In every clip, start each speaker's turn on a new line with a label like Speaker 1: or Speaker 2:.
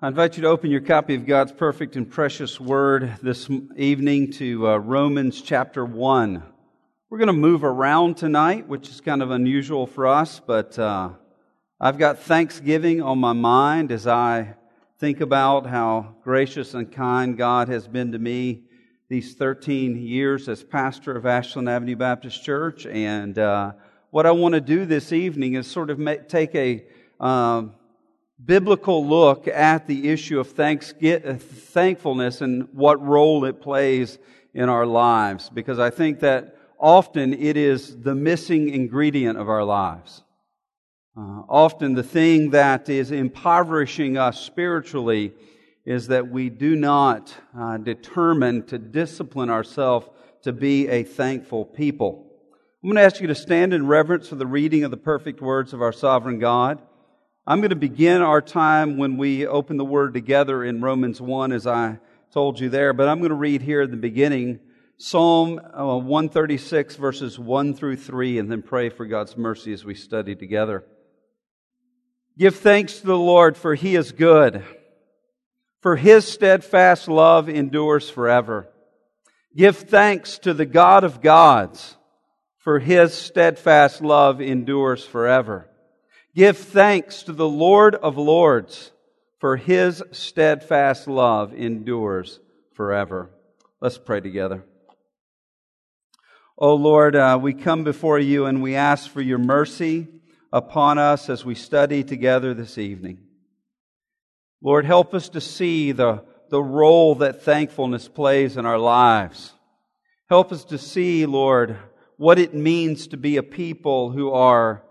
Speaker 1: I invite you to open your copy of God's perfect and precious Word this evening to Romans chapter 1. We're going to move around tonight, which is kind of unusual for us, but I've got Thanksgiving on my mind as I think about how gracious and kind God has been to me these 13 years as pastor of Ashland Avenue Baptist Church. And what I want to do this evening is sort of take a biblical look at the issue of thankfulness and what role it plays in our lives, because I think that often it is the missing ingredient of our lives. Often the thing that is impoverishing us spiritually is that we do not determine to discipline ourselves to be a thankful people. I'm going to ask you to stand in reverence for the reading of the perfect words of our sovereign God. I'm going to begin our time when we open the Word together in Romans 1, as I told you there. But I'm going to read here at the beginning, Psalm 136, verses 1 through 3, and then pray for God's mercy as we study together. Give thanks to the Lord, for He is good, for His steadfast love endures forever. Give thanks to the God of gods, for His steadfast love endures forever. Give thanks to the Lord of lords, for His steadfast love endures forever. Let's pray together. Oh Lord, we come before You and we ask for Your mercy upon us as we study together this evening. Lord, help us to see the role that thankfulness plays in our lives. Help us to see, Lord, what it means to be a people who are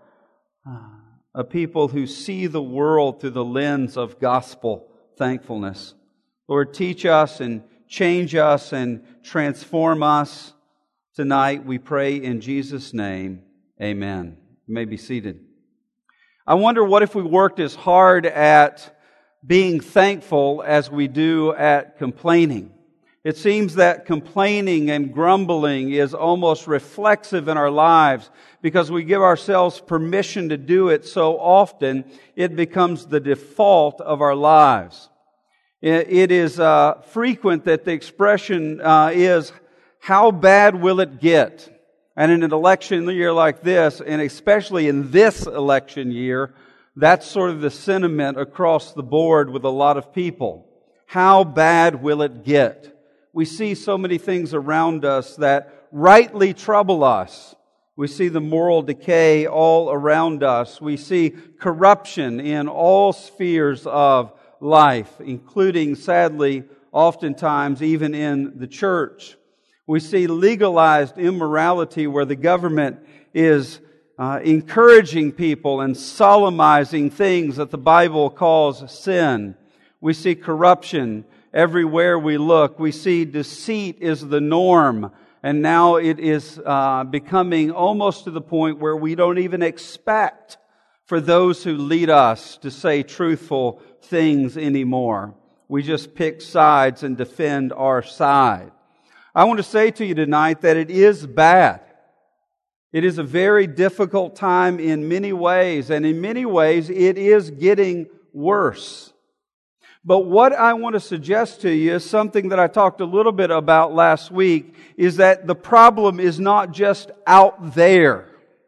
Speaker 1: a people who see the world through the lens of gospel thankfulness. Lord, teach us and change us and transform us tonight, we pray in Jesus' name. Amen. You may be seated. I wonder what if we worked as hard at being thankful as we do at complaining. It seems that complaining and grumbling is almost reflexive in our lives because we give ourselves permission to do it so often, it becomes the default of our lives. It is frequent that the expression is, how bad will it get? And in an election year like this, and especially in this election year, that's sort of the sentiment across the board with a lot of people. How bad will it get? We see so many things around us that rightly trouble us. We see the moral decay all around us. We see corruption in all spheres of life, including, sadly, oftentimes even in the church. We see legalized immorality where the government is encouraging people and solemnizing things that the Bible calls sin. We see corruption everywhere we look. We see deceit is the norm, and now it is becoming almost to the point where we don't even expect for those who lead us to say truthful things anymore. We just pick sides and defend our side. I want to say to you tonight that it is bad. It is a very difficult time in many ways, and in many ways it is getting worse. But what I want to suggest to you is something that I talked a little bit about last week, is that the problem is not just out there.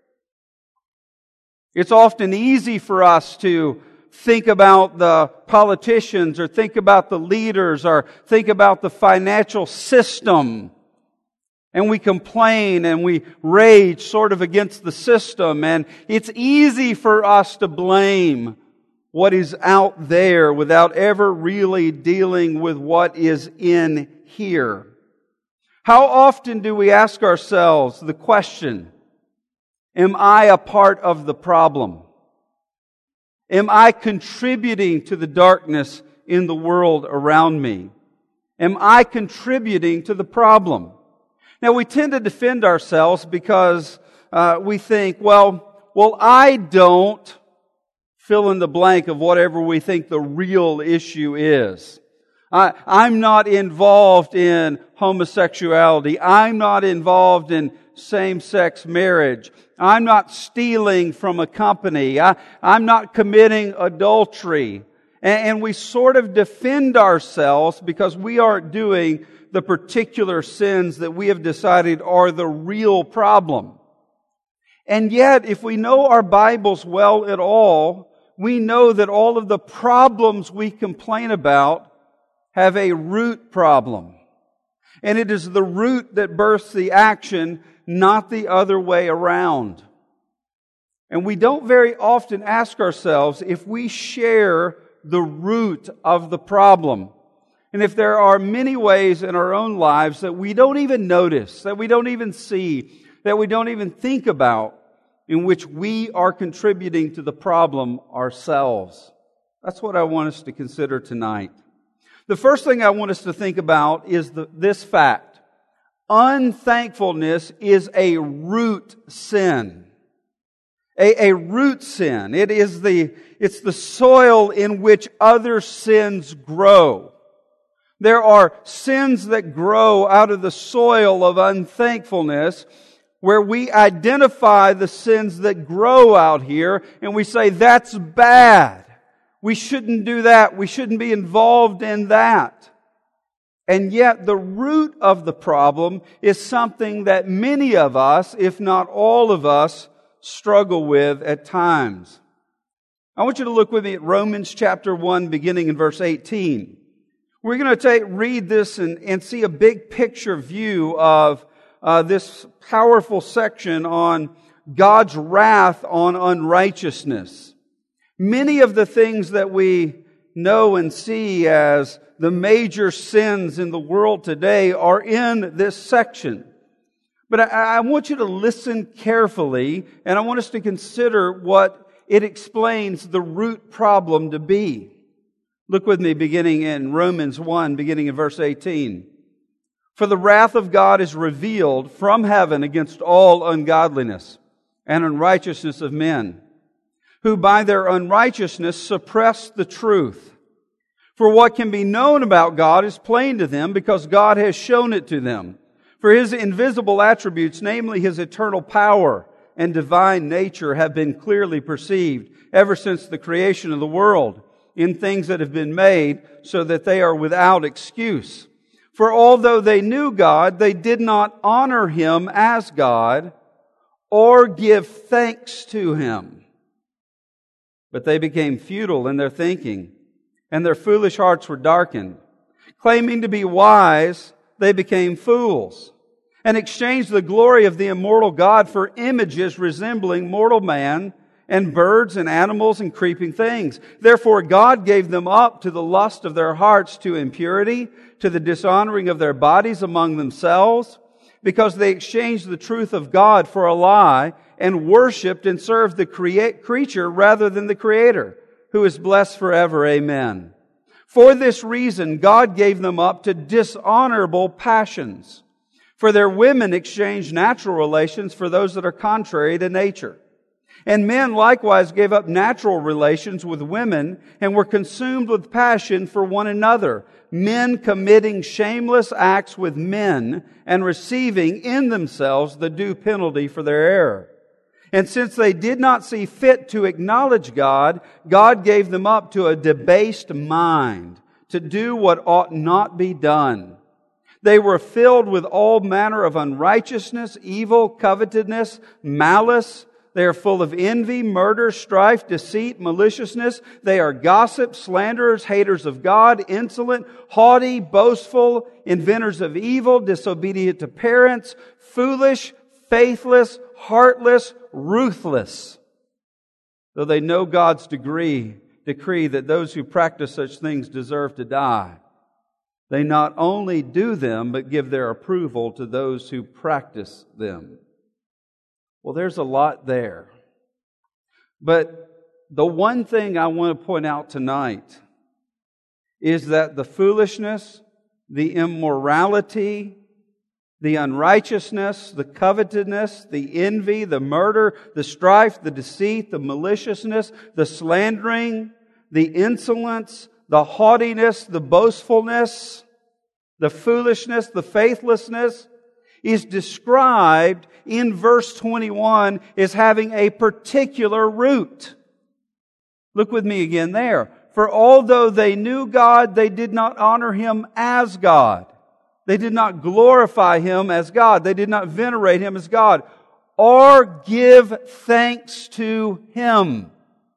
Speaker 1: It's often easy for us to think about the politicians or think about the leaders or think about the financial system. And we complain and we rage sort of against the system. And it's easy for us to blame what is out there without ever really dealing with what is in here. How often do we ask ourselves the question, am I a part of the problem? Am I contributing to the darkness in the world around me? Am I contributing to the problem? Now we tend to defend ourselves because we think, well, I don't fill in the blank of whatever we think the real issue is. I'm not involved in homosexuality. I'm not involved in same-sex marriage. I'm not stealing from a company. I'm not committing adultery. And we sort of defend ourselves because we aren't doing the particular sins that we have decided are the real problem. And yet, if we know our Bibles well at all, we know that all of the problems we complain about have a root problem. And it is the root that births the action, not the other way around. And we don't very often ask ourselves if we share the root of the problem. And if there are many ways in our own lives that we don't even notice, that we don't even see, that we don't even think about, in which we are contributing to the problem ourselves. That's what I want us to consider tonight. The first thing I want us to think about is this fact. Unthankfulness is a root sin. A root sin. It's the soil in which other sins grow. There are sins that grow out of the soil of unthankfulness, where we identify the sins that grow out here and we say, that's bad. We shouldn't do that. We shouldn't be involved in that. And yet the root of the problem is something that many of us, if not all of us, struggle with at times. I want you to look with me at Romans chapter 1, beginning in verse 18. We're going to read this and see a big picture view of this powerful section on God's wrath on unrighteousness. Many of the things that we know and see as the major sins in the world today are in this section. But I want you to listen carefully, and I want us to consider what it explains the root problem to be. Look with me beginning in Romans 1, beginning in verse 18. For the wrath of God is revealed from heaven against all ungodliness and unrighteousness of men, who by their unrighteousness suppress the truth. For what can be known about God is plain to them, because God has shown it to them. For His invisible attributes, namely His eternal power and divine nature, have been clearly perceived ever since the creation of the world, in things that have been made, so that they are without excuse. For although they knew God, they did not honor Him as God or give thanks to Him. But they became futile in their thinking, and their foolish hearts were darkened. Claiming to be wise, they became fools, and exchanged the glory of the immortal God for images resembling mortal man, and birds and animals and creeping things. Therefore God gave them up to the lust of their hearts, to impurity, to the dishonoring of their bodies among themselves, because they exchanged the truth of God for a lie, and worshipped and served the creature rather than the Creator, who is blessed forever. Amen. For this reason God gave them up to dishonorable passions. For their women exchanged natural relations for those that are contrary to nature. And men likewise gave up natural relations with women and were consumed with passion for one another, men committing shameless acts with men and receiving in themselves the due penalty for their error. And since they did not see fit to acknowledge God, God gave them up to a debased mind to do what ought not be done. They were filled with all manner of unrighteousness, evil, covetousness, malice. They are full of envy, murder, strife, deceit, maliciousness. They are gossips, slanderers, haters of God, insolent, haughty, boastful, inventors of evil, disobedient to parents, foolish, faithless, heartless, ruthless. Though they know God's decree that those who practice such things deserve to die, they not only do them, but give their approval to those who practice them. Well, there's a lot there. But the one thing I want to point out tonight is that the foolishness, the immorality, the unrighteousness, the covetousness, the envy, the murder, the strife, the deceit, the maliciousness, the slandering, the insolence, the haughtiness, the boastfulness, the foolishness, the faithlessness, is described in verse 21 as having a particular root. Look with me again there. For although they knew God, they did not honor Him as God. They did not glorify Him as God. They did not venerate Him as God, or give thanks to Him.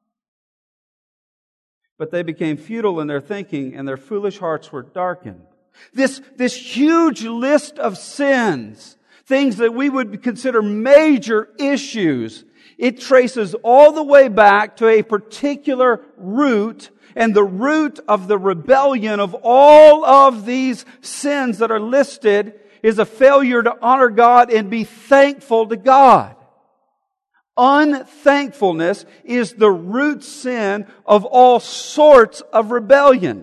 Speaker 1: But they became futile in their thinking, and their foolish hearts were darkened. This huge list of sins, things that we would consider major issues, it traces all the way back to a particular root. And the root of the rebellion of all of these sins that are listed is a failure to honor God and be thankful to God. Unthankfulness is the root sin of all sorts of rebellion.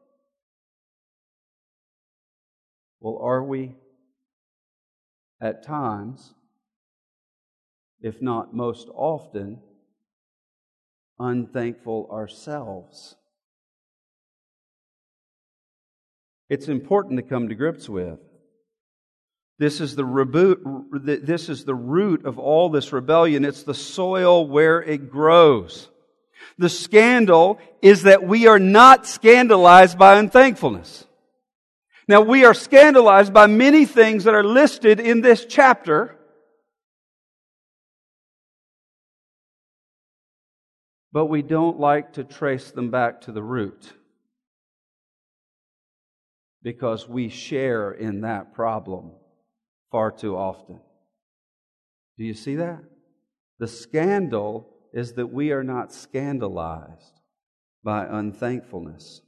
Speaker 1: Well, are we at times, if not most often, unthankful ourselves? It's important to come to grips with. This is the root of all this rebellion. It's the soil where it grows. The scandal is that we are not scandalized by unthankfulness. Now, we are scandalized by many things that are listed in this chapter, but we don't like to trace them back to the root, because we share in that problem far too often. Do you see that? The scandal is that we are not scandalized by unthankfulness.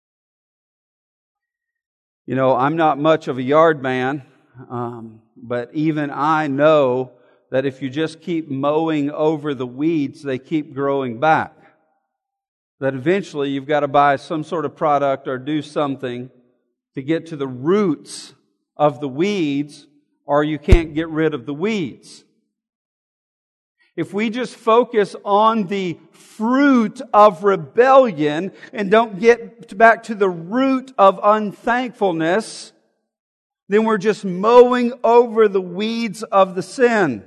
Speaker 1: You know, I'm not much of a yard man, but even I know that if you just keep mowing over the weeds, they keep growing back. That eventually you've got to buy some sort of product or do something to get to the roots of the weeds, or you can't get rid of the weeds. If we just focus on the fruit of rebellion and don't get back to the root of unthankfulness, then we're just mowing over the weeds of the sin.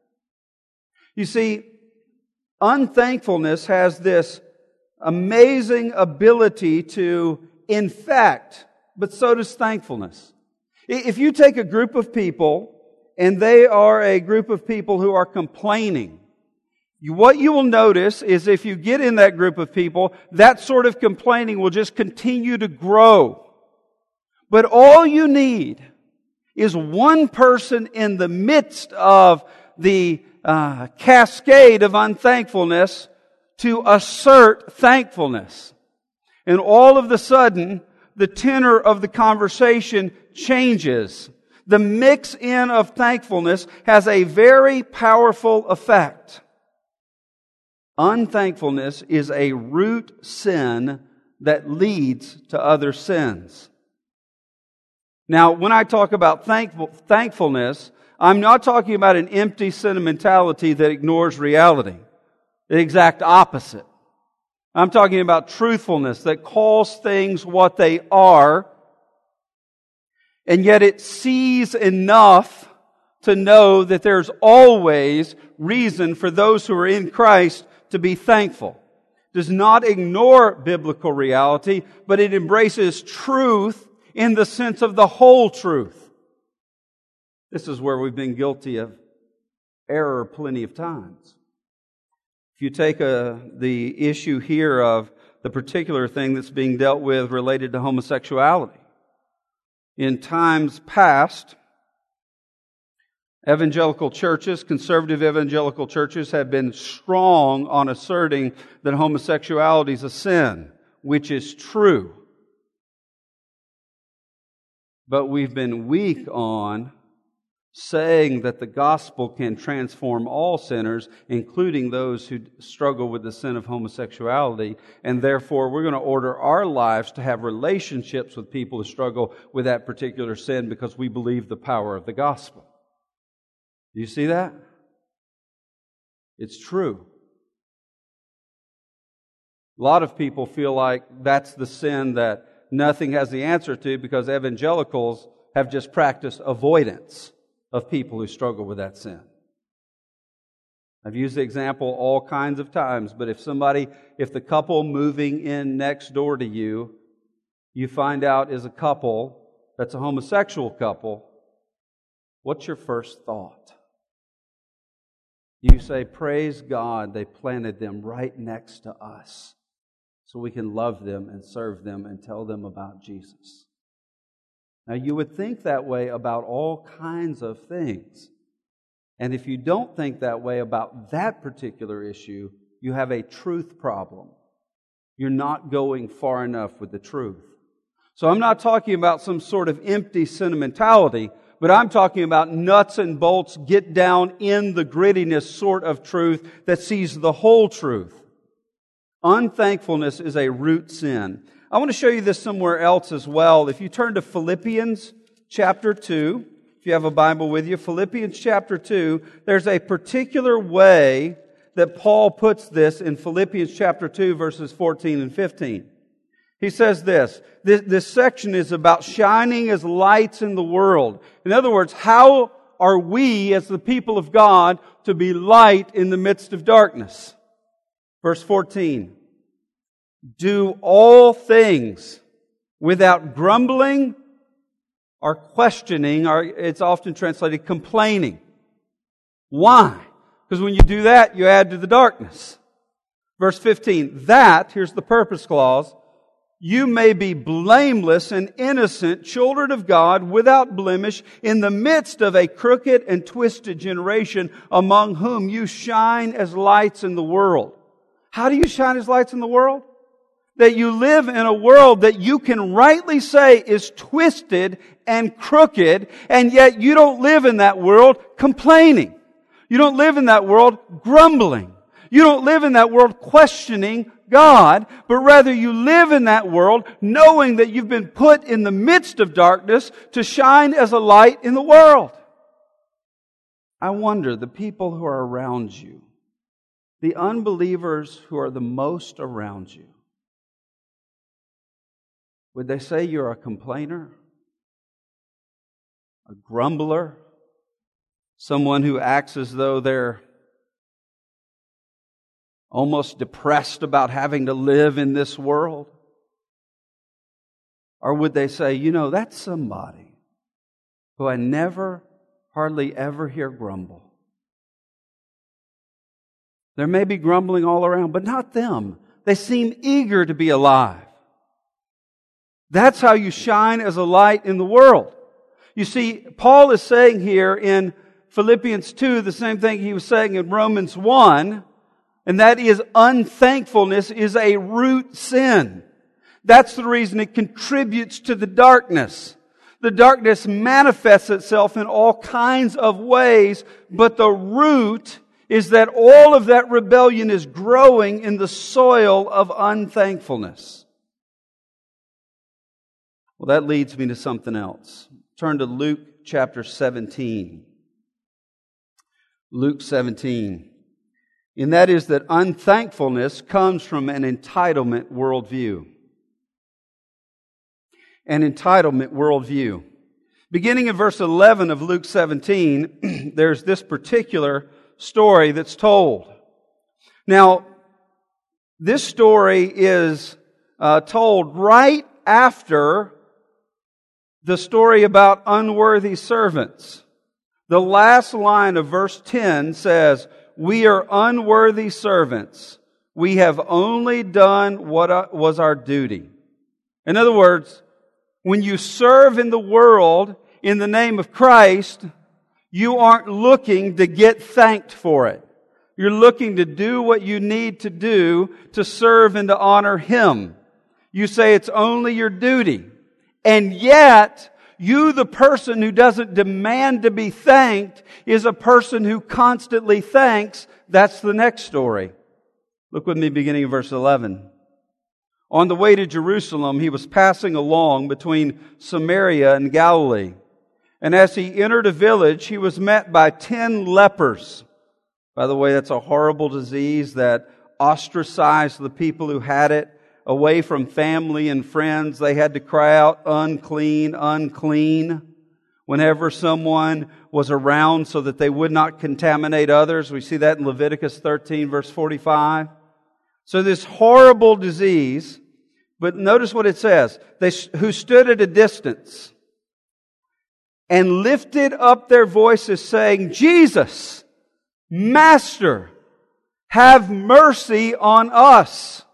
Speaker 1: You see, unthankfulness has this amazing ability to infect, but so does thankfulness. If you take a group of people and they are a group of people who are complaining, what you will notice is if you get in that group of people, that sort of complaining will just continue to grow. But all you need is one person in the midst of the cascade of unthankfulness to assert thankfulness. And all of a sudden, the tenor of the conversation changes. The mix-in of thankfulness has a very powerful effect. Unthankfulness is a root sin that leads to other sins. Now, when I talk about thankfulness, I'm not talking about an empty sentimentality that ignores reality. The exact opposite. I'm talking about truthfulness that calls things what they are, and yet it sees enough to know that there's always reason for those who are in Christ to be thankful. Does not ignore biblical reality, but it embraces truth in the sense of the whole truth. This is where we've been guilty of error plenty of times. If you take the issue here of the particular thing that's being dealt with related to homosexuality, in times past, evangelical churches, conservative evangelical churches, have been strong on asserting that homosexuality is a sin, which is true. But we've been weak on saying that the gospel can transform all sinners, including those who struggle with the sin of homosexuality, and therefore we're going to order our lives to have relationships with people who struggle with that particular sin because we believe the power of the gospel. Do you see that? It's true. A lot of people feel like that's the sin that nothing has the answer to because evangelicals have just practiced avoidance of people who struggle with that sin. I've used the example all kinds of times, but if the couple moving in next door to you, you find out is a couple that's a homosexual couple, what's your first thought? You say, praise God, they planted them right next to us so we can love them and serve them and tell them about Jesus. Now, you would think that way about all kinds of things. And if you don't think that way about that particular issue, you have a truth problem. You're not going far enough with the truth. So I'm not talking about some sort of empty sentimentality, but I'm talking about nuts and bolts, get down in the grittiness sort of truth that sees the whole truth. Unthankfulness is a root sin. I want to show you this somewhere else as well. If you turn to Philippians chapter 2, if you have a Bible with you, Philippians chapter 2, there's a particular way that Paul puts this in Philippians chapter 2, verses 14 and 15. He says this section is about shining as lights in the world. In other words, how are we as the people of God to be light in the midst of darkness? Verse 14. Do all things without grumbling or questioning, or it's often translated complaining. Why? Because when you do that, you add to the darkness. Verse 15. That, here's the purpose clause, you may be blameless and innocent, children of God, without blemish, in the midst of a crooked and twisted generation, among whom you shine as lights in the world. How do you shine as lights in the world? That you live in a world that you can rightly say is twisted and crooked, and yet you don't live in that world complaining. You don't live in that world grumbling. You don't live in that world questioning God, but rather you live in that world knowing that you've been put in the midst of darkness to shine as a light in the world. I wonder, the people who are around you, the unbelievers who are the most around you, would they say you're a complainer? A grumbler? Someone who acts as though they're almost depressed about having to live in this world? Or would they say, that's somebody who I never, hardly ever hear grumble. There may be grumbling all around, but not them. They seem eager to be alive. That's how you shine as a light in the world. You see, Paul is saying here in Philippians 2 the same thing he was saying in Romans 1, and that is unthankfulness is a root sin. That's the reason it contributes to the darkness. The darkness manifests itself in all kinds of ways, but the root is that all of that rebellion is growing in the soil of unthankfulness. Well, that leads me to something else. Turn to Luke chapter 17. Luke 17. And that is that unthankfulness comes from an entitlement worldview. An entitlement worldview. Beginning in verse 11 of Luke 17, there's this particular story that's told. Now, this story is told right after the story about unworthy servants. The last line of verse 10 says, "We are unworthy servants. We have only done what was our duty." In other words, when you serve in the world in the name of Christ, you aren't looking to get thanked for it. You're looking to do what you need to do to serve and to honor Him. You say it's only your duty. And yet, you, the person who doesn't demand to be thanked, is a person who constantly thanks. That's the next story. Look with me beginning in verse 11. On the way to Jerusalem, He was passing along between Samaria and Galilee. And as He entered a village, He was met by 10 lepers. By the way, that's a horrible disease that ostracized the people who had it away from family and friends. They had to cry out, "Unclean, unclean," whenever someone was around so that they would not contaminate others. We see that in Leviticus 13, verse 45. So this horrible disease, but notice what it says, who stood at a distance and lifted up their voices saying, Jesus, Master, have mercy on us.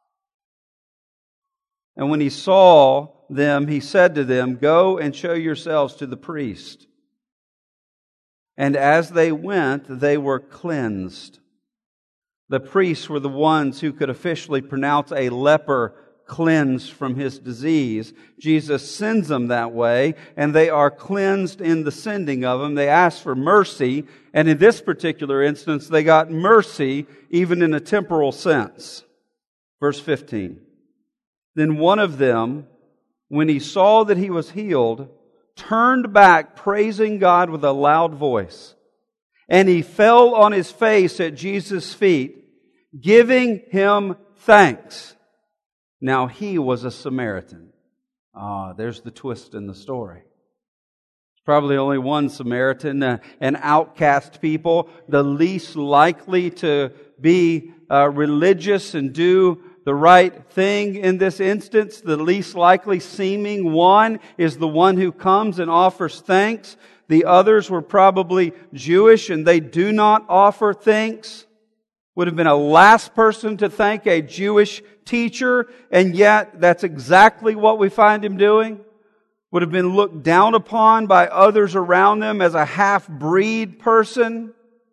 Speaker 1: And when he saw them, he said to them, Go and show yourselves to the priest. And as they went, they were cleansed. The priests were the ones who could officially pronounce a leper cleansed from his disease. Jesus sends them that way, and they are cleansed in the sending of them. They ask for mercy, and in this particular instance, they got mercy even in a temporal sense. Verse 15. Then one of them, when he saw that he was healed, turned back, praising God with a loud voice. And he fell on his face at Jesus' feet, giving him thanks. Now he was a Samaritan. There's the twist in the story. Probably only one Samaritan, an outcast people, the least likely to be religious and do the right thing in this instance. The least likely seeming one is the one who comes and offers thanks. The others were probably Jewish and they do not offer thanks. Would have been a last person to thank a Jewish teacher, and yet that's exactly what we find him doing. Would have been looked down upon by others around them as a half-breed person.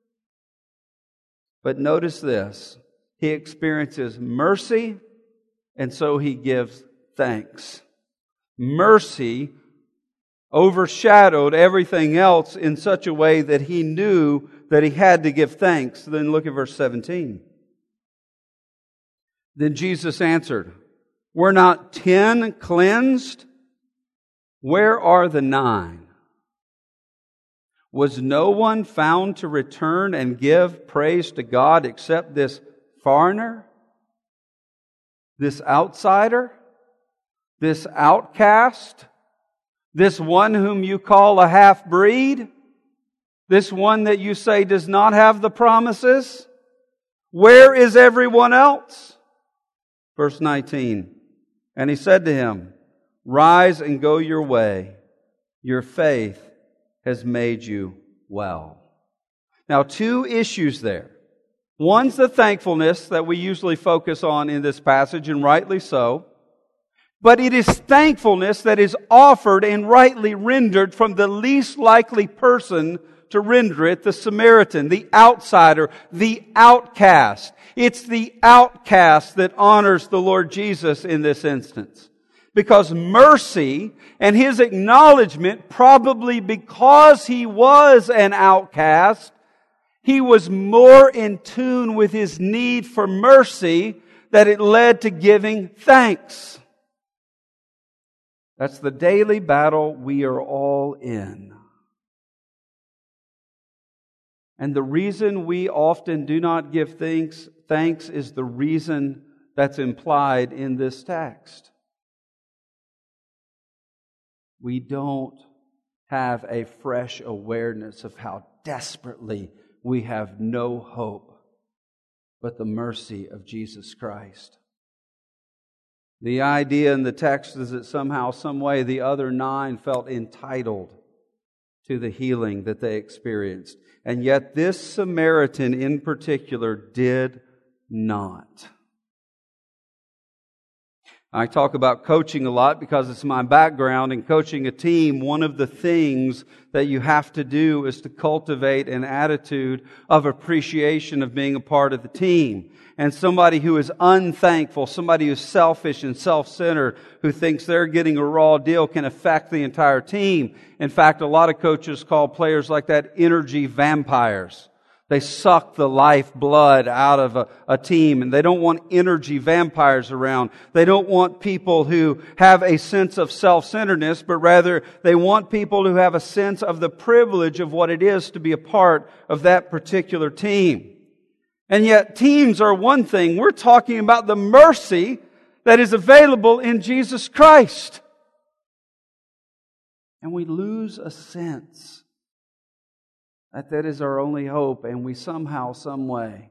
Speaker 1: But notice this. He experiences mercy, and so he gives thanks. Mercy overshadowed everything else in such a way that he knew that he had to give thanks. Then look at verse 17. Then Jesus answered, Were not 10 cleansed? Where are the 9? Was no one found to return and give praise to God except this foreigner, this outsider, this outcast, this one whom you call a half-breed, this one that you say does not have the promises? Where is everyone else? Verse 19, and he said to him, Rise and go your way. Your faith has made you well. Now, 2 issues there. One's the thankfulness that we usually focus on in this passage, and rightly so. But it is thankfulness that is offered and rightly rendered from the least likely person to render it, the Samaritan, the outsider, the outcast. It's the outcast that honors the Lord Jesus in this instance. Because mercy and his acknowledgement, probably because he was an outcast, he was more in tune with his need for mercy that it led to giving thanks. That's the daily battle we are all in. And the reason we often do not give thanks is the reason that's implied in this text. We don't have a fresh awareness of how desperately we have no hope but the mercy of Jesus Christ. The idea in the text is that somehow, some way, the other 9 felt entitled to the healing that they experienced. And yet this Samaritan in particular did not. I talk about coaching a lot because it's my background. In coaching a team, one of the things that you have to do is to cultivate an attitude of appreciation of being a part of the team. And somebody who is unthankful, somebody who's selfish and self-centered, who thinks they're getting a raw deal, can affect the entire team. In fact, a lot of coaches call players like that energy vampires. They suck the lifeblood out of a team, and they don't want energy vampires around. They don't want people who have a sense of self-centeredness, but rather they want people who have a sense of the privilege of what it is to be a part of that particular team. And yet teams are one thing. We're talking about the mercy that is available in Jesus Christ. And we lose a sense that that is our only hope, and we somehow, some way,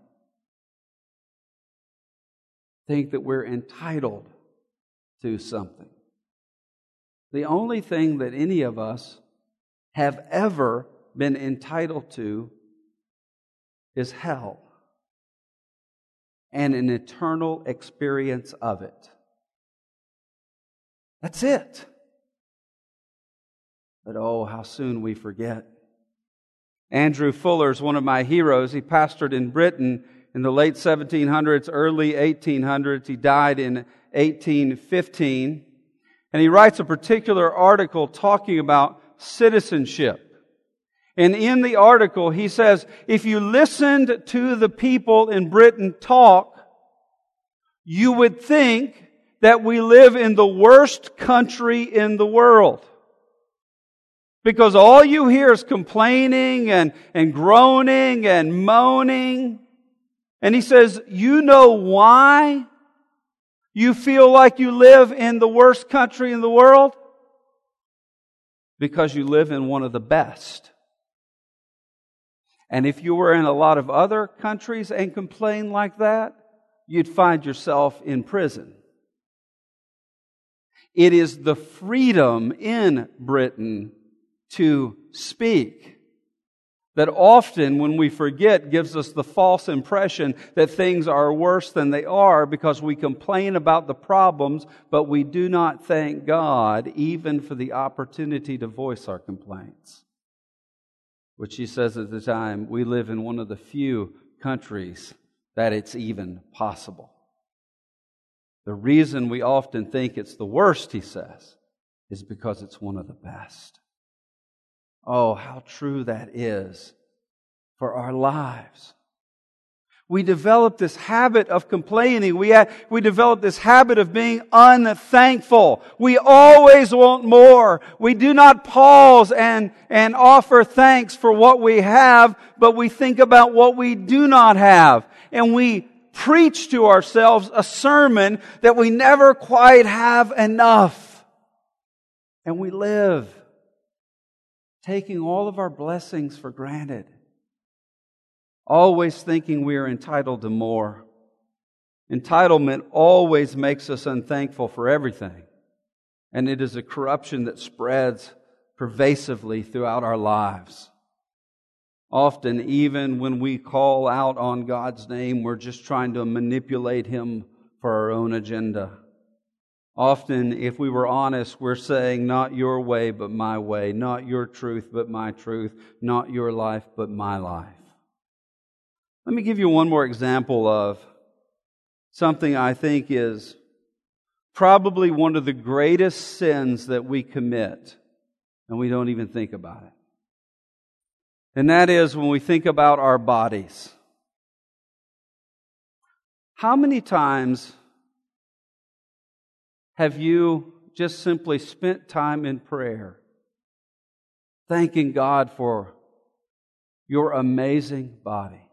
Speaker 1: think that we're entitled to something. The only thing that any of us have ever been entitled to is hell and an eternal experience of it. That's it. But oh, how soon we forget. Andrew Fuller is one of my heroes. He pastored in Britain in the late 1700s, early 1800s. He died in 1815. And he writes a particular article talking about citizenship. And in the article, he says, if you listened to the people in Britain talk, you would think that we live in the worst country in the world. Because all you hear is complaining and groaning and moaning. And he says, you know why you feel like you live in the worst country in the world? Because you live in one of the best. And if you were in a lot of other countries and complained like that, you'd find yourself in prison. It is the freedom in Britain to speak that often, when we forget, gives us the false impression that things are worse than they are, because we complain about the problems, but we do not thank God even for the opportunity to voice our complaints. Which he says at the time, we live in one of the few countries that it's even possible. The reason we often think it's the worst, he says, is because it's one of the best. Oh, how true that is for our lives. We develop this habit of complaining. We develop this habit of being unthankful. We always want more. We do not pause and offer thanks for what we have, but we think about what we do not have. And we preach to ourselves a sermon that we never quite have enough. And we live taking all of our blessings for granted, always thinking we are entitled to more. Entitlement always makes us unthankful for everything, and it is a corruption that spreads pervasively throughout our lives. Often, even when we call out on God's name, we're just trying to manipulate Him for our own agenda. Often, if we were honest, we're saying, not your way, but my way. Not your truth, but my truth. Not your life, but my life. Let me give you one more example of something I think is probably one of the greatest sins that we commit, and we don't even think about it. And that is when we think about our bodies. How many times have you just simply spent time in prayer, thanking God for your amazing body?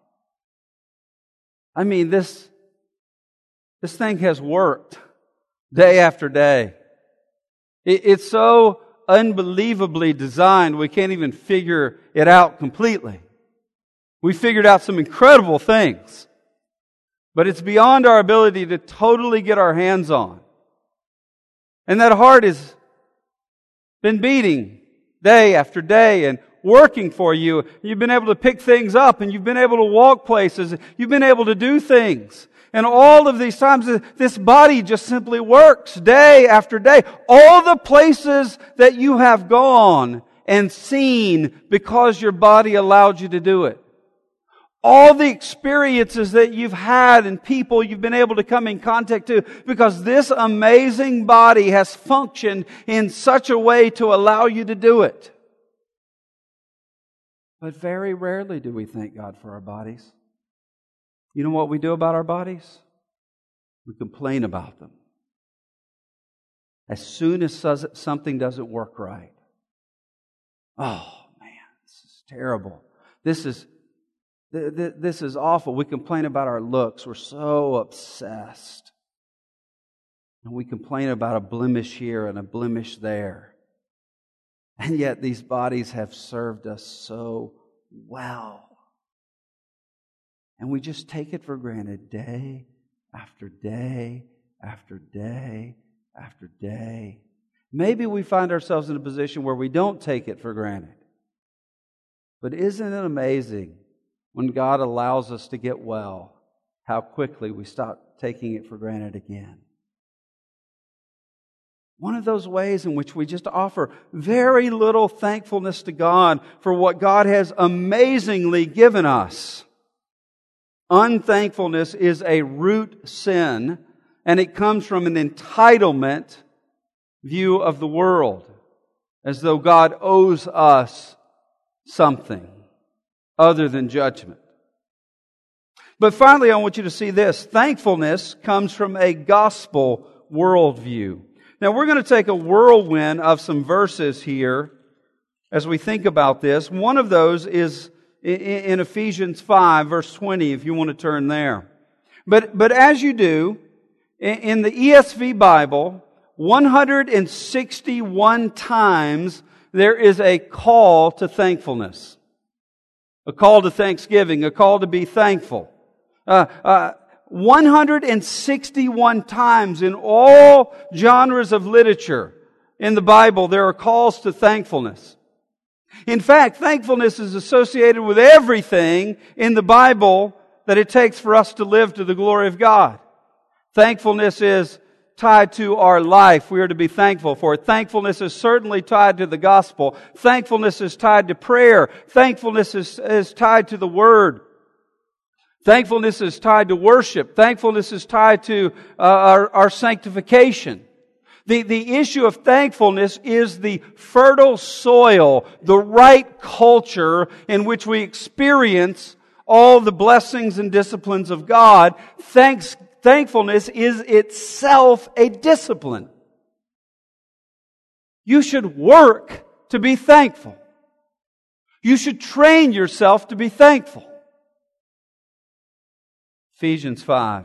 Speaker 1: I mean, this thing has worked day after day. It's so unbelievably designed, we can't even figure it out completely. We figured out some incredible things, but it's beyond our ability to totally get our hands on. And that heart has been beating day after day and working for you. You've been able to pick things up, and you've been able to walk places. You've been able to do things. And all of these times, this body just simply works day after day. All the places that you have gone and seen because your body allowed you to do it. All the experiences that you've had and people you've been able to come in contact to, because this amazing body has functioned in such a way to allow you to do it. But very rarely do we thank God for our bodies. You know what we do about our bodies? We complain about them. As soon as something doesn't work right. Oh, man, this is terrible. This is awful. We complain about our looks. We're so obsessed. And we complain about a blemish here and a blemish there. And yet these bodies have served us so well. And we just take it for granted day after day after day after day. Maybe we find ourselves in a position where we don't take it for granted. But isn't it amazing when God allows us to get well, how quickly we stop taking it for granted again? One of those ways in which we just offer very little thankfulness to God for what God has amazingly given us. Unthankfulness is a root sin, and it comes from an entitlement view of the world, as though God owes us something other than judgment. But finally, I want you to see this. Thankfulness comes from a gospel worldview. Now, we're going to take a whirlwind of some verses here as we think about this. One of those is in Ephesians 5, verse 20, if you want to turn there. But as you do, in the ESV Bible, 161 times there is a call to thankfulness. A call to thanksgiving, a call to be thankful. 161 times in all genres of literature in the Bible, there are calls to thankfulness. In fact, thankfulness is associated with everything in the Bible that it takes for us to live to the glory of God. Thankfulness is tied to our life. We are to be thankful for it. Thankfulness is certainly tied to the gospel. Thankfulness is tied to prayer. Thankfulness is tied to the Word. Thankfulness is tied to worship. Thankfulness is tied to our sanctification. The issue of thankfulness is the fertile soil, the right culture in which we experience all the blessings and disciplines of God. Thankfulness is itself a discipline. You should work to be thankful. You should train yourself to be thankful. Ephesians 5.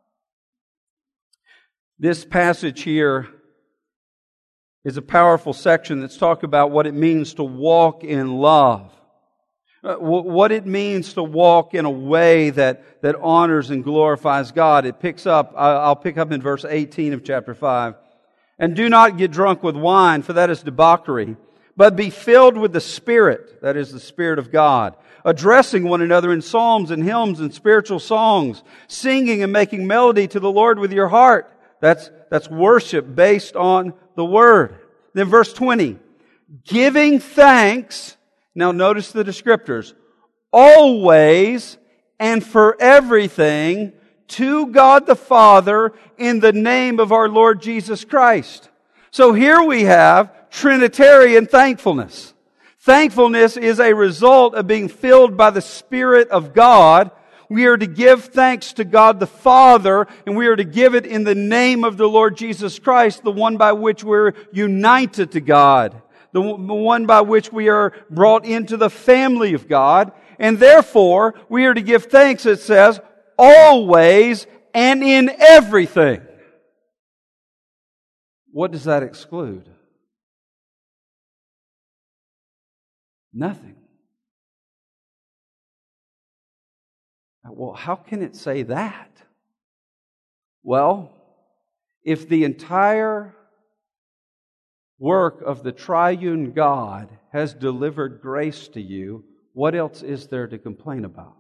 Speaker 1: This passage here is a powerful section that's talking about what it means to walk in love. What it means to walk in a way that honors and glorifies God. It picks up, I'll pick up in verse 18 of chapter 5. And do not get drunk with wine, for that is debauchery, but be filled with the Spirit, that is the Spirit of God, addressing one another in psalms and hymns and spiritual songs, singing and making melody to the Lord with your heart. That's worship based on the Word. Then verse 20, giving thanks, now notice the descriptors, always and for everything to God the Father in the name of our Lord Jesus Christ. So here we have Trinitarian thankfulness. Thankfulness is a result of being filled by the Spirit of God. We are to give thanks to God the Father, and we are to give it in the name of the Lord Jesus Christ, the one by which we're united to God, the one by which we are brought into the family of God. And therefore, we are to give thanks, it says, always and in everything. What does that exclude? Nothing. Well, how can it say that? Well, if the entire work of the triune God has delivered grace to you, what else is there to complain about?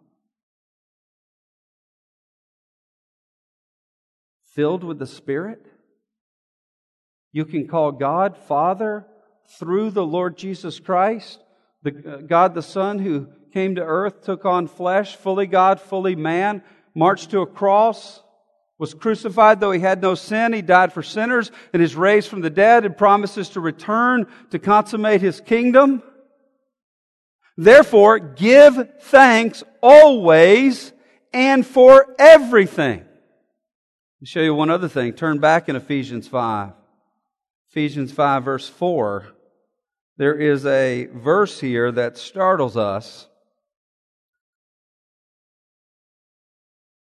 Speaker 1: Filled with the Spirit? You can call God Father through the Lord Jesus Christ, God the Son who came to earth, took on flesh, fully God, fully man, marched to a cross, was crucified though He had no sin. He died for sinners and is raised from the dead and promises to return to consummate His kingdom. Therefore, give thanks always and for everything. Let me show you one other thing. Turn back in Ephesians 5. Ephesians 5 verse 4. There is a verse here that startles us.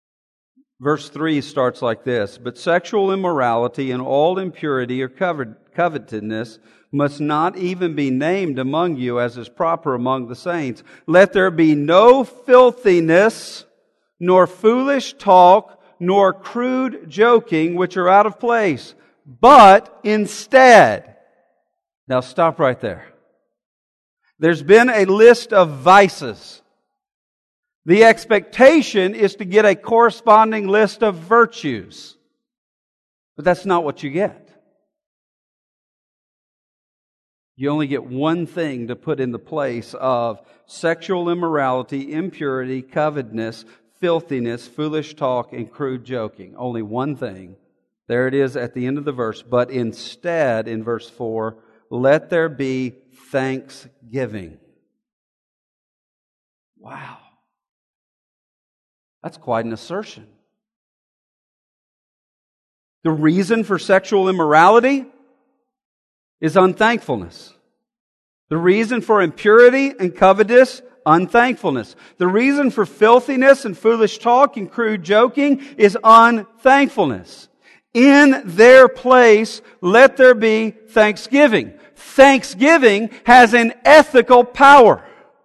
Speaker 1: Verse 3 starts like this, but sexual immorality and all impurity are covered covetousness must not even be named among you as is proper among the saints. Let there be no filthiness, nor foolish talk, nor crude joking, which are out of place. But instead, now stop right there. There's been a list of vices. The expectation is to get a corresponding list of virtues. But that's not what you get. You only get one thing to put in the place of sexual immorality, impurity, covetousness, filthiness, foolish talk, and crude joking. Only one thing. There it is at the end of the verse. But instead, in verse 4, let there be thanksgiving. Wow. That's quite an assertion. The reason for sexual immorality is unthankfulness. The reason for impurity and covetous, unthankfulness. The reason for filthiness and foolish talk and crude joking is unthankfulness. In their place, let there be thanksgiving. Thanksgiving has an ethical power.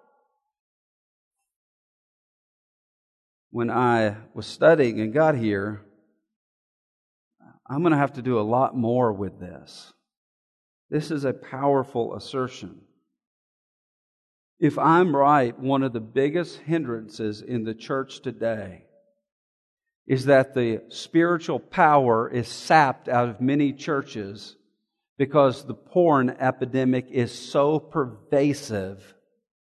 Speaker 1: When I was studying and got here, I'm going to have to do a lot more with this. This is a powerful assertion. If I'm right, one of the biggest hindrances in the church today is that the spiritual power is sapped out of many churches because the porn epidemic is so pervasive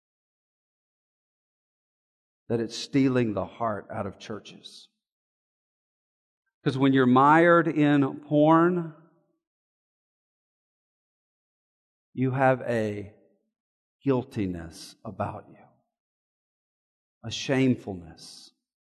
Speaker 1: that it's stealing the heart out of churches. Because when you're mired in porn, you have a guiltiness about you, a shamefulness.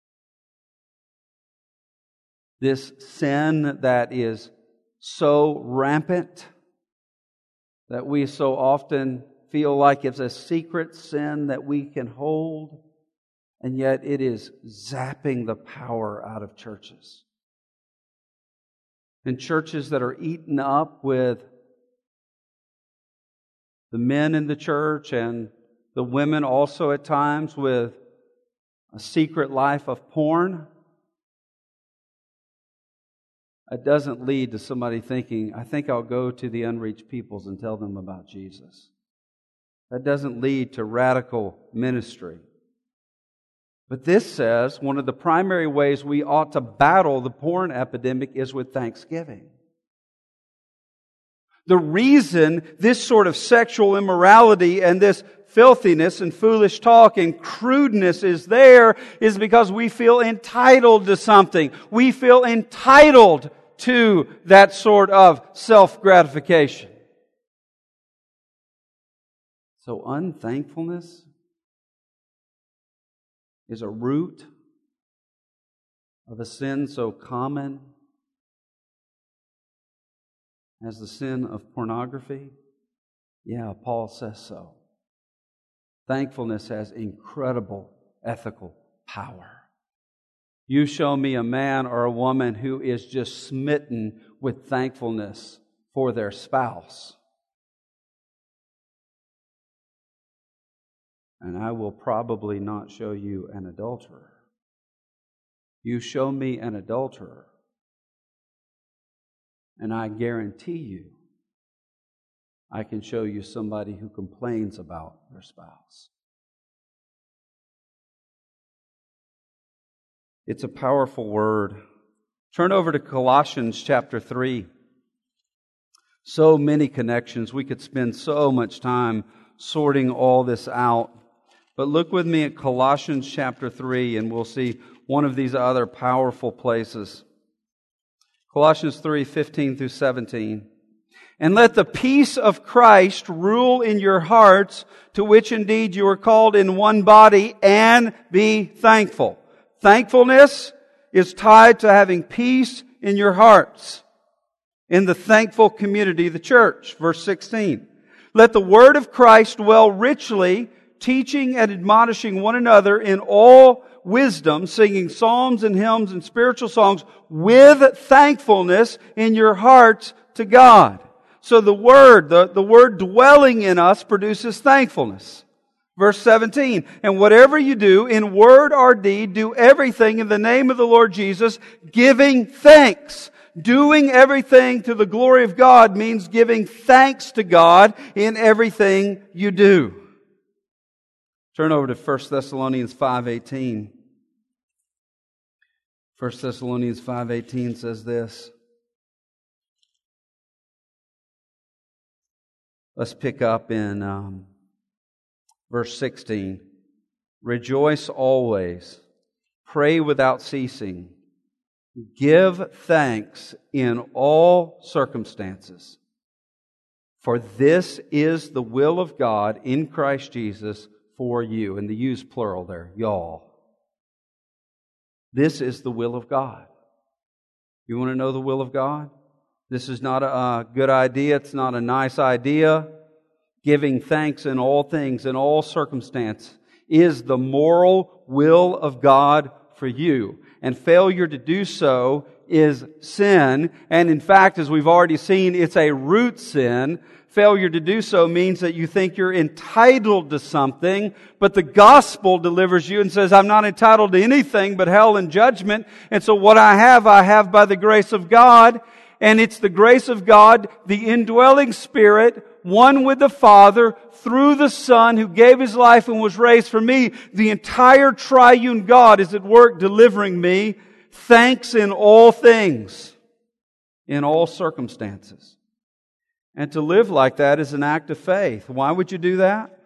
Speaker 1: This sin that is so rampant that we so often feel like it's a secret sin that we can hold, and yet it is zapping the power out of churches. And churches that are eaten up with the men in the church and the women also at times with a secret life of porn. It doesn't lead to somebody thinking, I think I'll go to the unreached peoples and tell them about Jesus. That doesn't lead to radical ministry. But this says one of the primary ways we ought to battle the porn epidemic is with thanksgiving. The reason this sort of sexual immorality and this filthiness and foolish talk and crudeness is there is because we feel entitled to something. We feel entitled to that sort of self-gratification. So unthankfulness is a root of a sin so common as the sin of pornography? Yeah, Paul says so. Thankfulness has incredible ethical power. You show me a man or a woman who is just smitten with thankfulness for their spouse, and I will probably not show you an adulterer. You show me an adulterer, and I guarantee you, I can show you somebody who complains about their spouse. It's a powerful word. Turn over to Colossians chapter 3. So many connections. We could spend so much time sorting all this out. But look with me at Colossians chapter 3, and we'll see one of these other powerful places. Colossians 3, 15 through 17. And let the peace of Christ rule in your hearts, to which indeed you are called in one body, and be thankful. Thankfulness is tied to having peace in your hearts, in the thankful community, the church. Verse 16. Let the word of Christ dwell richly, teaching and admonishing one another in all wisdom, singing psalms and hymns and spiritual songs with thankfulness in your hearts to God. So the word dwelling in us produces thankfulness. Verse 17, and whatever you do, in word or deed, do everything in the name of the Lord Jesus, giving thanks. Doing everything to the glory of God means giving thanks to God in everything you do. Turn over to 1 Thessalonians 5:18. 1 Thessalonians 5:18 says this. Let's pick up in verse 16. Rejoice always. Pray without ceasing. Give thanks in all circumstances. For this is the will of God in Christ Jesus for you. And the use plural there, y'all. This is the will of God. You want to know the will of God? This is not a good idea. It's not a nice idea. Giving thanks in all things, in all circumstances, is the moral will of God for you. And failure to do so is sin. And in fact, as we've already seen, it's a root sin. Failure to do so means that you think you're entitled to something, but the gospel delivers you and says, I'm not entitled to anything but hell and judgment. And so what I have by the grace of God. And it's the grace of God, the indwelling Spirit, one with the Father, through the Son who gave His life and was raised for me. The entire triune God is at work delivering me thanks in all things, in all circumstances. And to live like that is an act of faith. Why would you do that?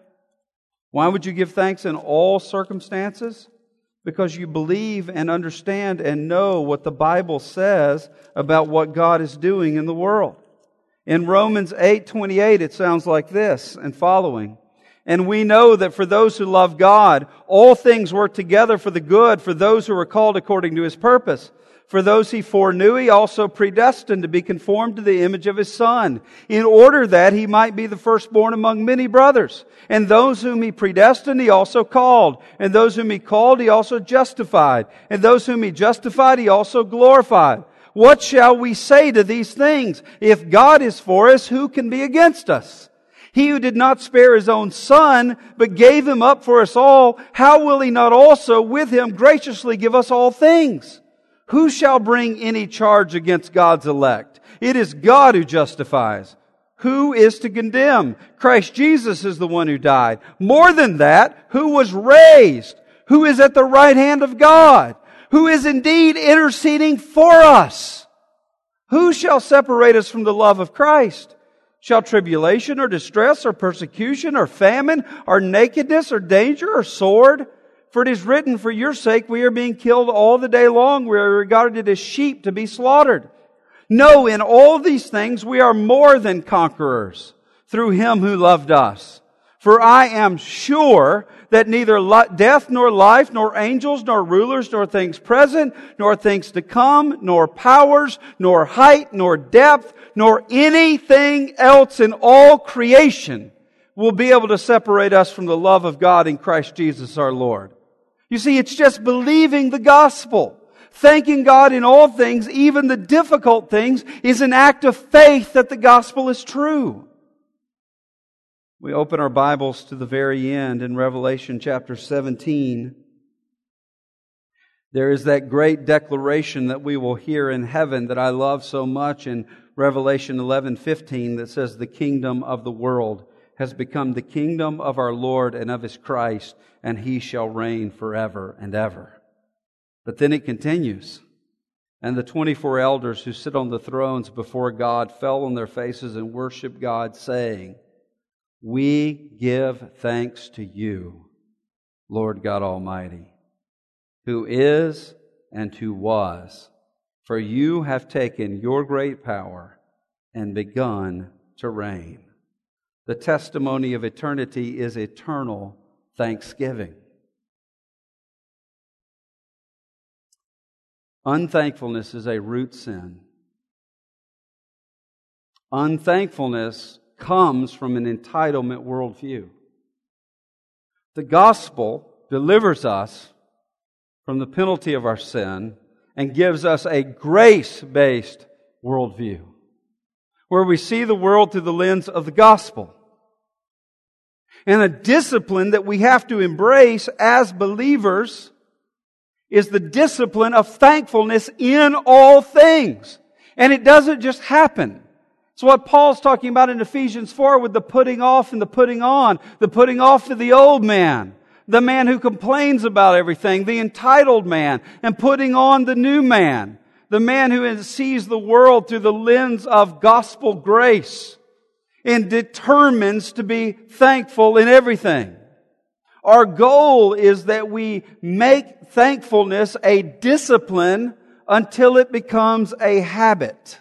Speaker 1: Why would you give thanks in all circumstances? Because you believe and understand and know what the Bible says about what God is doing in the world. In Romans 8:28, it sounds like this and following. And we know that for those who love God, all things work together for the good, for those who are called according to His purpose. For those He foreknew, He also predestined to be conformed to the image of His Son, in order that He might be the firstborn among many brothers. And those whom He predestined, He also called. And those whom He called, He also justified. And those whom He justified, He also glorified. What shall we say to these things? If God is for us, who can be against us? He who did not spare His own Son, but gave Him up for us all, how will He not also with Him graciously give us all things? Who shall bring any charge against God's elect? It is God who justifies. Who is to condemn? Christ Jesus is the one who died. More than that, who was raised, who is at the right hand of God, who is indeed interceding for us. Who shall separate us from the love of Christ? Shall tribulation or distress or persecution or famine or nakedness or danger or sword? For it is written, for your sake we are being killed all the day long. We are regarded as sheep to be slaughtered. No, in all these things we are more than conquerors through Him who loved us. For I am sure that neither death nor life, nor angels, nor rulers, nor things present, nor things to come, nor powers, nor height, nor depth, nor anything else in all creation will be able to separate us from the love of God in Christ Jesus our Lord. You see, it's just believing the gospel. Thanking God in all things, even the difficult things, is an act of faith that the gospel is true. We open our Bibles to the very end in Revelation chapter 17. There is that great declaration that we will hear in heaven that I love so much in Revelation 11:15 that says, the kingdom of the world has become the kingdom of our Lord and of His Christ, and He shall reign forever and ever. But then it continues. And the 24 elders who sit on the thrones before God fell on their faces and worshiped God, saying, we give thanks to You, Lord God Almighty, who is and who was, for You have taken Your great power and begun to reign. The testimony of eternity is eternal thanksgiving. Unthankfulness is a root sin. Unthankfulness comes from an entitlement worldview. The gospel delivers us from the penalty of our sin and gives us a grace-based worldview. where we see the world through the lens of the gospel. And a discipline that we have to embrace as believers is the discipline of thankfulness in all things. And it doesn't just happen. It's what Paul's talking about in Ephesians 4 with the putting off and the putting on. The putting off of the old man, the man who complains about everything, the entitled man, and putting on the new man, the man who sees the world through the lens of gospel grace and determines to be thankful in everything. Our goal is that we make thankfulness a discipline until it becomes a habit.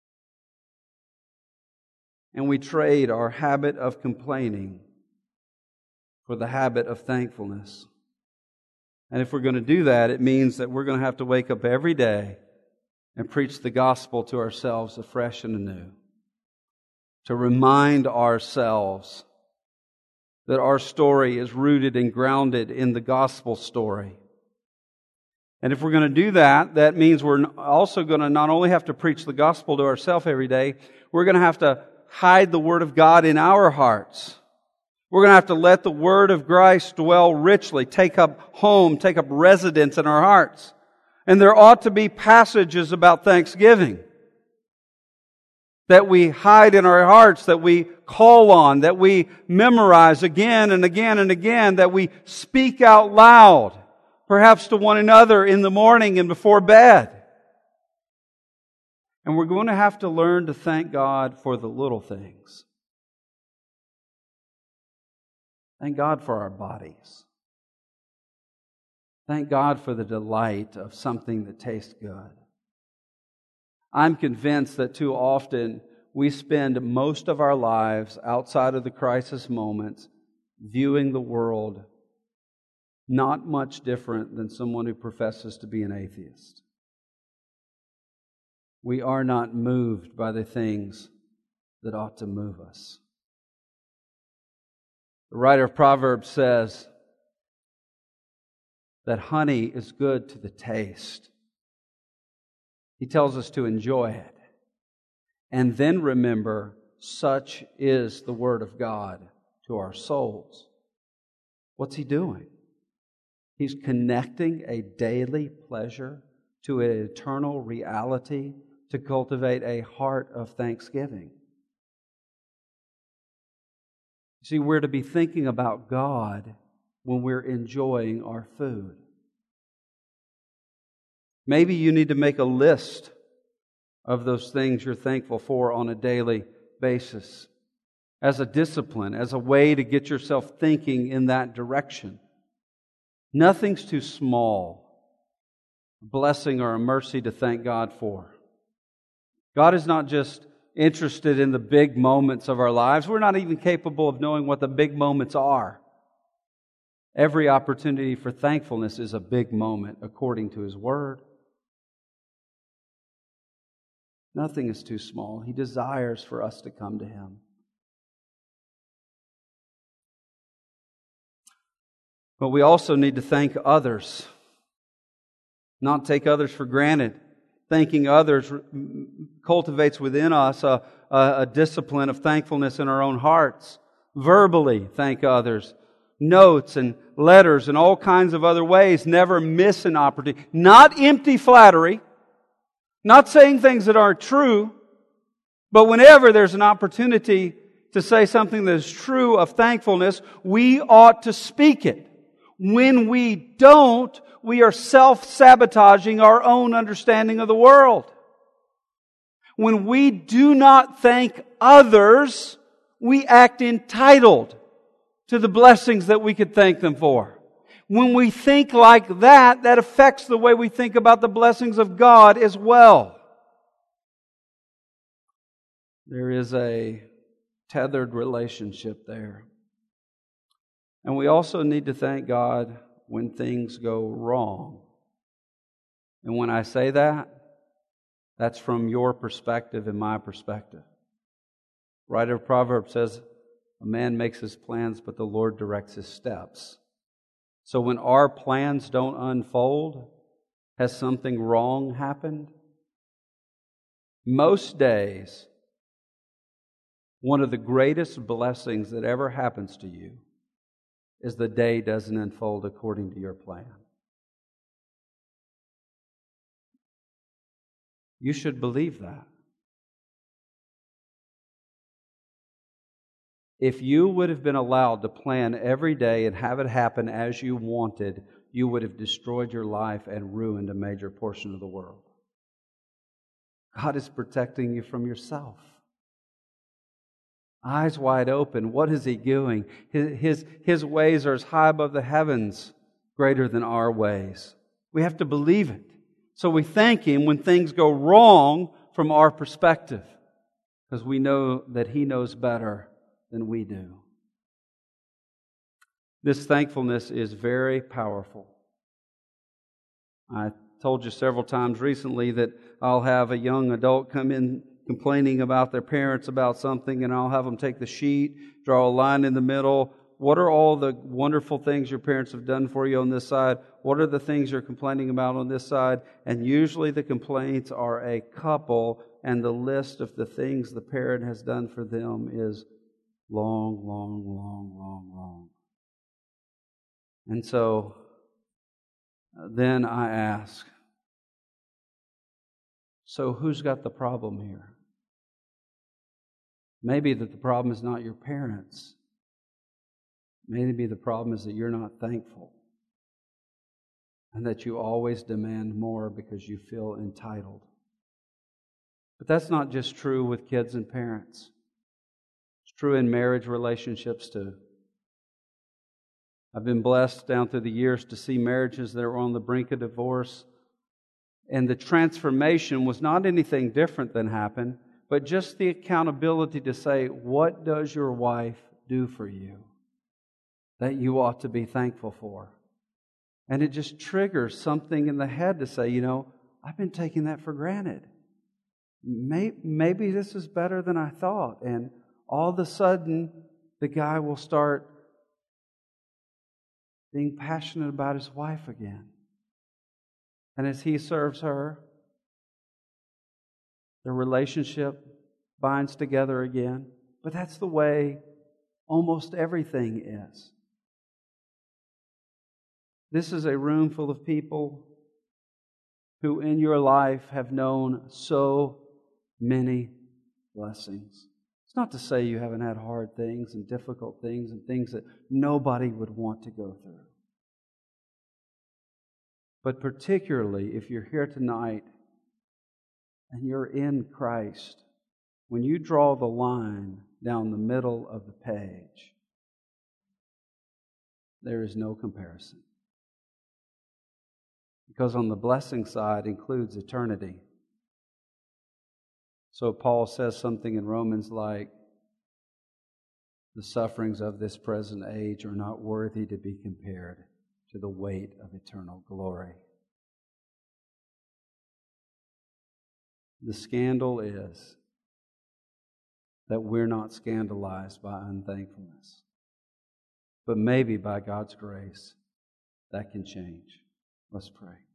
Speaker 1: And we trade our habit of complaining for the habit of thankfulness. And if we're going to do that, it means that we're going to have to wake up every day and preach the gospel to ourselves afresh and anew. To remind ourselves that our story is rooted and grounded in the gospel story. And if we're going to do that, that means we're also going to not only have to preach the gospel to ourselves every day, we're going to have to hide the Word of God in our hearts. We're going to have to let the Word of Christ dwell richly, take up residence in our hearts. And there ought to be passages about thanksgiving that we hide in our hearts, that we call on, that we memorize again and again and again, that we speak out loud, perhaps to one another in the morning and before bed. And we're going to have to learn to thank God for the little things. Thank God for our bodies. Thank God for the delight of something that tastes good. I'm convinced that too often we spend most of our lives outside of the crisis moments viewing the world not much different than someone who professes to be an atheist. We are not moved by the things that ought to move us. The writer of Proverbs says that honey is good to the taste. He tells us to enjoy it. And then remember, such is the Word of God to our souls. What's he doing? He's connecting a daily pleasure to an eternal reality to cultivate a heart of thanksgiving. See, we're to be thinking about God when we're enjoying our food. Maybe you need to make a list of those things you're thankful for on a daily basis, as a discipline, as a way to get yourself thinking in that direction. Nothing's too small, a blessing or a mercy to thank God for. God is not just interested in the big moments of our lives. We're not even capable of knowing what the big moments are. Every opportunity for thankfulness is a big moment according to His Word. Nothing is too small. He desires for us to come to Him. But we also need to thank others, not take others for granted. Thanking others cultivates within us a discipline of thankfulness in our own hearts. Verbally thank others. Notes and letters and all kinds of other ways. Never miss an opportunity. Not empty flattery. Not saying things that aren't true. But whenever there's an opportunity to say something that is true of thankfulness, we ought to speak it. When we don't, we are self-sabotaging our own understanding of the world. When we do not thank others, we act entitled to the blessings that we could thank them for. When we think like that, that affects the way we think about the blessings of God as well. There is a tethered relationship there. And we also need to thank God when things go wrong. And when I say that, that's from your perspective and my perspective. Writer of Proverbs says, a man makes his plans, but the Lord directs his steps. So when our plans don't unfold, has something wrong happened? Most days, One of the greatest blessings that ever happens to you is the day doesn't unfold according to your plan. You should believe that. If you would have been allowed to plan every day and have it happen as you wanted, you would have destroyed your life and ruined a major portion of the world. God is protecting you from yourself. Eyes wide open. What is He doing? His ways are as high above the heavens, greater than our ways. We have to believe it. So we thank Him when things go wrong from our perspective, because we know that He knows better than we do. This thankfulness is very powerful. I told you several times recently that I'll have a young adult come in complaining about their parents about something, and I'll have them take the sheet, draw a line in the middle. What are all the wonderful things your parents have done for you on this side? What are the things you're complaining about on this side? And usually the complaints are a couple, and the list of the things the parent has done for them is long, long, long, long, long. And so then I ask, so who's got the problem here? Maybe that the problem is not your parents. Maybe the problem is that you're not thankful, and that you always demand more because you feel entitled. But that's not just true with kids and parents. It's true in marriage relationships too. I've been blessed down through the years to see marriages that are on the brink of divorce, and the transformation was not anything different than happened, but just the accountability to say, what does your wife do for you that you ought to be thankful for? And it just triggers something in the head to say, I've been taking that for granted. Maybe this is better than I thought. And all of a sudden, the guy will start being passionate about his wife again. And as he serves her, the relationship binds together again. But that's the way almost everything is. This is a room full of people who in your life have known so many blessings. It's not to say you haven't had hard things and difficult things and things that nobody would want to go through. But particularly if you're here tonight and you're in Christ, when you draw the line down the middle of the page, there is no comparison. Because on the blessing side includes eternity. So Paul says something in Romans like, the sufferings of this present age are not worthy to be compared to the weight of eternal glory. The scandal is that we're not scandalized by unthankfulness. But maybe by God's grace, that can change. Let's pray.